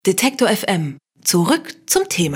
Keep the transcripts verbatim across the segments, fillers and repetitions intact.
Detektor F M. Zurück zum Thema.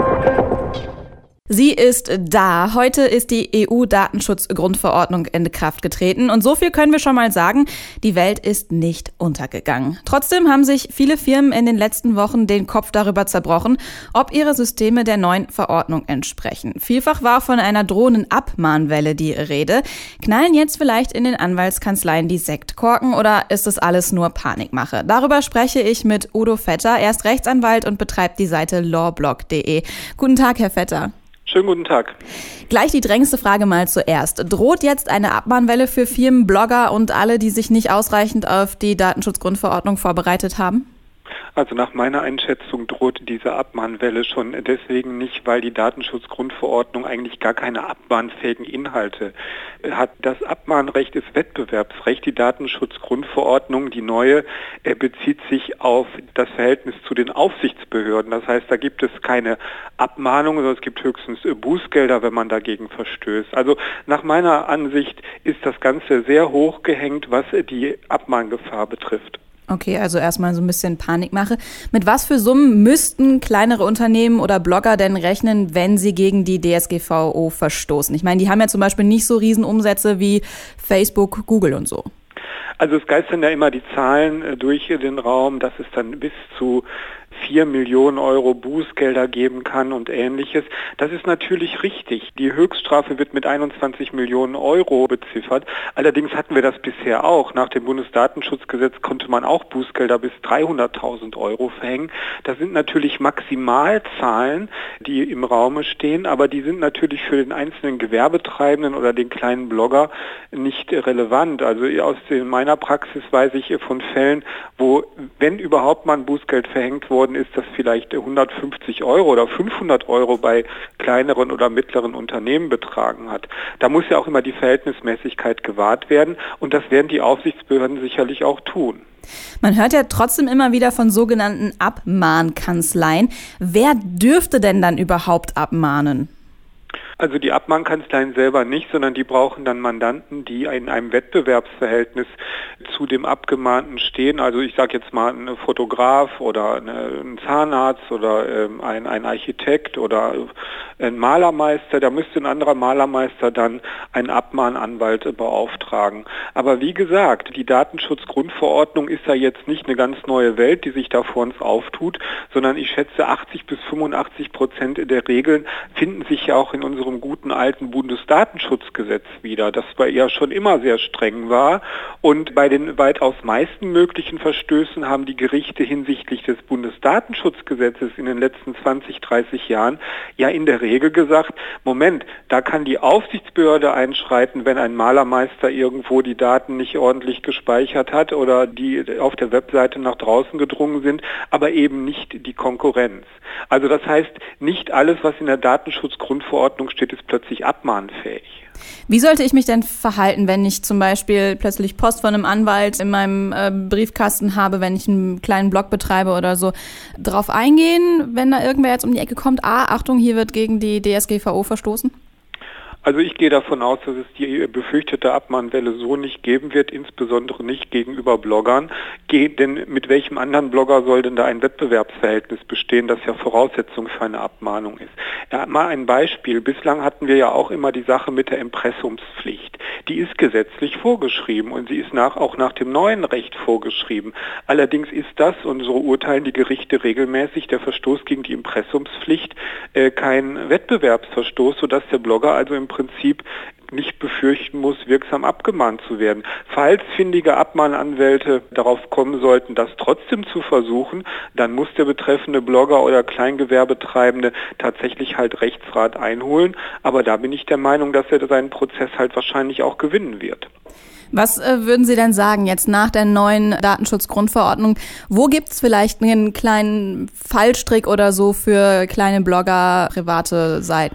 Sie ist da. Heute ist die E U-Datenschutzgrundverordnung in Kraft getreten. Und so viel können wir schon mal sagen, die Welt ist nicht untergegangen. Trotzdem haben sich viele Firmen in den letzten Wochen den Kopf darüber zerbrochen, ob ihre Systeme der neuen Verordnung entsprechen. Vielfach war von einer drohenden Abmahnwelle die Rede. Knallen jetzt vielleicht in den Anwaltskanzleien die Sektkorken oder ist es alles nur Panikmache? Darüber spreche ich mit Udo Vetter. Er ist Rechtsanwalt und betreibt die Seite lawblog punkt de. Guten Tag, Herr Vetter. Schönen guten Tag. Gleich die drängendste Frage mal zuerst. Droht jetzt eine Abmahnwelle für Firmen, Blogger und alle, die sich nicht ausreichend auf die Datenschutzgrundverordnung vorbereitet haben? Also nach meiner Einschätzung droht diese Abmahnwelle schon deswegen nicht, weil die Datenschutzgrundverordnung eigentlich gar keine abmahnfähigen Inhalte hat. Das Abmahnrecht ist Wettbewerbsrecht. Die Datenschutzgrundverordnung, die neue, bezieht sich auf das Verhältnis zu den Aufsichtsbehörden. Das heißt, da gibt es keine Abmahnung, sondern es gibt höchstens Bußgelder, wenn man dagegen verstößt. Also nach meiner Ansicht ist das Ganze sehr hoch gehängt, was die Abmahngefahr betrifft. Okay, also erstmal so ein bisschen Panikmache. Mit was für Summen müssten kleinere Unternehmen oder Blogger denn rechnen, wenn sie gegen die D S G V O verstoßen? Ich meine, die haben ja zum Beispiel nicht so Riesenumsätze wie Facebook, Google und so. Also es geistern ja immer die Zahlen durch den Raum, dass es dann bis zu vier Millionen Euro Bußgelder geben kann und Ähnliches. Das ist natürlich richtig. Die Höchststrafe wird mit einundzwanzig Millionen Euro beziffert. Allerdings hatten wir das bisher auch. Nach dem Bundesdatenschutzgesetz konnte man auch Bußgelder bis dreihunderttausend Euro verhängen. Das sind natürlich Maximalzahlen, die im Raume stehen, aber die sind natürlich für den einzelnen Gewerbetreibenden oder den kleinen Blogger nicht relevant. Also aus meiner Praxis weiß ich von Fällen, wo, wenn überhaupt mal ein Bußgeld verhängt worden ist, das vielleicht hundertfünfzig Euro oder fünfhundert Euro bei kleineren oder mittleren Unternehmen betragen hat. Da muss ja auch immer die Verhältnismäßigkeit gewahrt werden und das werden die Aufsichtsbehörden sicherlich auch tun. Man hört ja trotzdem immer wieder von sogenannten Abmahnkanzleien. Wer dürfte denn dann überhaupt abmahnen? Also die Abmahnkanzleien selber nicht, sondern die brauchen dann Mandanten, die in einem Wettbewerbsverhältnis zu dem Abgemahnten stehen. Also ich sage jetzt mal ein Fotograf oder ein Zahnarzt oder ein, ein Architekt oder ein Malermeister. Da müsste ein anderer Malermeister dann einen Abmahnanwalt beauftragen. Aber wie gesagt, die Datenschutzgrundverordnung ist ja jetzt nicht eine ganz neue Welt, die sich da vor uns auftut, sondern ich schätze achtzig bis fünfundachtzig Prozent der Regeln finden sich ja auch in unserem guten alten Bundesdatenschutzgesetz wieder, das bei ihr schon immer sehr streng war. Und bei den weitaus meisten möglichen Verstößen haben die Gerichte hinsichtlich des Bundesdatenschutzgesetzes in den letzten zwanzig, dreißig Jahren ja in der Regel gesagt, Moment, da kann die Aufsichtsbehörde einschreiten, wenn ein Malermeister irgendwo die Daten nicht ordentlich gespeichert hat oder die auf der Webseite nach draußen gedrungen sind, aber eben nicht die Konkurrenz. Also das heißt, nicht alles, was in der Datenschutzgrundverordnung steht, ist plötzlich abmahnfähig. Wie sollte ich mich denn verhalten, wenn ich zum Beispiel plötzlich Post von einem Anwalt in meinem äh, Briefkasten habe, wenn ich einen kleinen Blog betreibe oder so? Drauf eingehen, wenn da irgendwer jetzt um die Ecke kommt, ah, Achtung, hier wird gegen die D S G V O verstoßen? Also ich gehe davon aus, dass es die befürchtete Abmahnwelle so nicht geben wird, insbesondere nicht gegenüber Bloggern. Ge- denn mit welchem anderen Blogger soll denn da ein Wettbewerbsverhältnis bestehen, das ja Voraussetzung für eine Abmahnung ist? Ja, mal ein Beispiel. Bislang hatten wir ja auch immer die Sache mit der Impressumspflicht. Die ist gesetzlich vorgeschrieben und sie ist nach, auch nach dem neuen Recht vorgeschrieben. Allerdings ist das, und so urteilen die Gerichte regelmäßig, der Verstoß gegen die Impressumspflicht äh, kein Wettbewerbsverstoß, sodass der Blogger also im Prinzip nicht befürchten muss, wirksam abgemahnt zu werden. Falls findige Abmahnanwälte darauf kommen sollten, das trotzdem zu versuchen, dann muss der betreffende Blogger oder Kleingewerbetreibende tatsächlich halt Rechtsrat einholen. Aber da bin ich der Meinung, dass er seinen Prozess halt wahrscheinlich auch gewinnen wird. Was äh, würden Sie denn sagen jetzt nach der neuen Datenschutzgrundverordnung? Wo gibt es vielleicht einen kleinen Fallstrick oder so für kleine Blogger, private Seiten?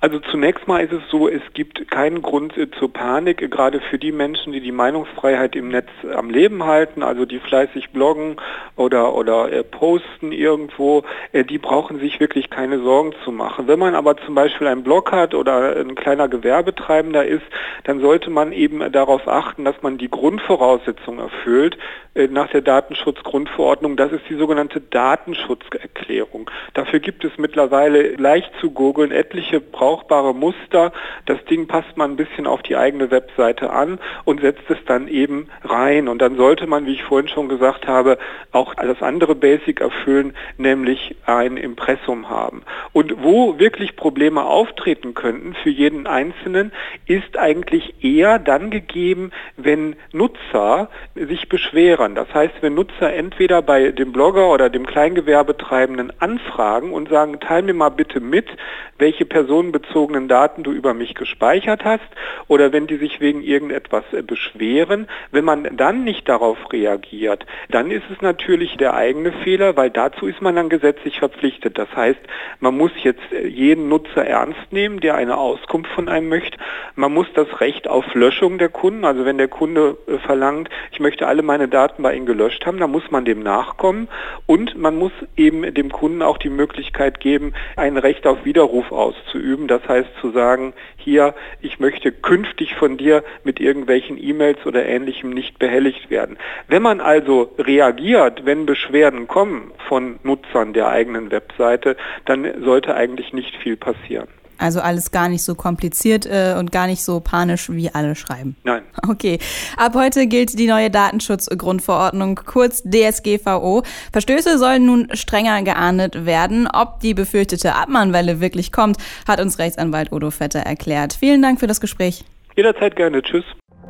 Also zunächst mal ist es so, es gibt keinen Grund äh, zur Panik, gerade für die Menschen, die die Meinungsfreiheit im Netz am Leben halten, also die fleißig bloggen oder, oder äh, posten irgendwo, äh, die brauchen sich wirklich keine Sorgen zu machen. Wenn man aber zum Beispiel einen Blog hat oder ein kleiner Gewerbetreibender ist, dann sollte man eben darauf achten, dass man die Grundvoraussetzung erfüllt äh, nach der Datenschutzgrundverordnung. Das ist die sogenannte Datenschutzerklärung. Dafür gibt es mittlerweile leicht zu googeln etliche brauchbare Muster. Das Ding passt man ein bisschen auf die eigene Webseite an und setzt es dann eben rein. Und dann sollte man, wie ich vorhin schon gesagt habe, auch das andere Basic erfüllen, nämlich ein Impressum haben. Und wo wirklich Probleme auftreten könnten für jeden Einzelnen, ist eigentlich eher dann gegeben, wenn Nutzer sich beschweren. Das heißt, wenn Nutzer entweder bei dem Blogger oder dem Kleingewerbetreibenden anfragen und sagen, teil mir mal bitte mit, welche personenbezogenen Daten du über mich gespeichert hast, oder wenn die sich wegen irgendetwas beschweren. Wenn man dann nicht darauf reagiert, dann ist es natürlich der eigene Fehler, weil dazu ist man dann gesetzlich verpflichtet. Das heißt, man muss jetzt jeden Nutzer ernst nehmen, der eine Auskunft von einem möchte. Man muss das Recht auf Löschung der Kunden, also wenn der Kunde verlangt, ich möchte alle meine Daten bei Ihnen gelöscht haben, dann muss man dem nachkommen und man muss eben dem Kunden auch die Möglichkeit geben, ein Recht auf Widerruf auszuüben. Das heißt zu sagen, hier, ich möchte künftig von dir mit irgendwelchen E-Mails oder Ähnlichem nicht behelligt werden. Wenn man also reagiert, wenn Beschwerden kommen von Nutzern der eigenen Webseite, dann sollte eigentlich nicht viel passieren. Also alles gar nicht so kompliziert äh, und gar nicht so panisch, wie alle schreiben. Nein. Okay. Ab heute gilt die neue Datenschutzgrundverordnung, kurz D S G V O. Verstöße sollen nun strenger geahndet werden. Ob die befürchtete Abmahnwelle wirklich kommt, hat uns Rechtsanwalt Udo Vetter erklärt. Vielen Dank für das Gespräch. Jederzeit gerne. Tschüss.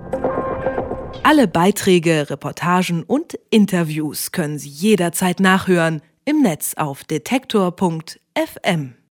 Alle Beiträge, Reportagen und Interviews können Sie jederzeit nachhören im Netz auf detektor punkt f m.